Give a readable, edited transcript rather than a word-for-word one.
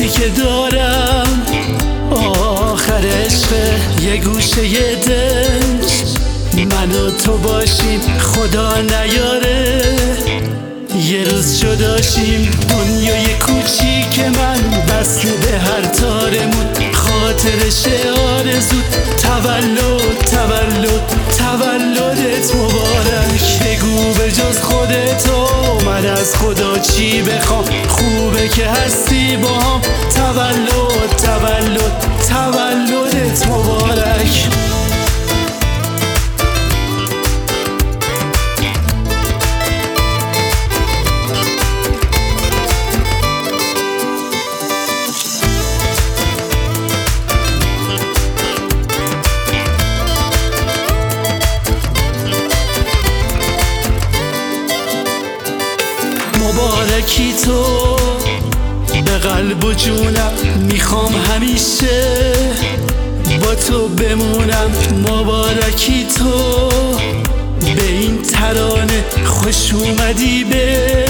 حسی که دارم آخر عشق یه گوشه یه دل من و تو باشیم خدا نیاره یه روز جداشیم دنیای کوچیک من بسته به هر تارمون خاطرش آرزود تولد تولد تولدت مبارک بگو به جز خودتو من از خدا چی بخوام خوبه که هستی با هم تولد تولد تولدت مبارک مبارکی تو به قلب و جونم میخوام همیشه با تو بمونم مبارکی تو به این ترانه خوش اومدی به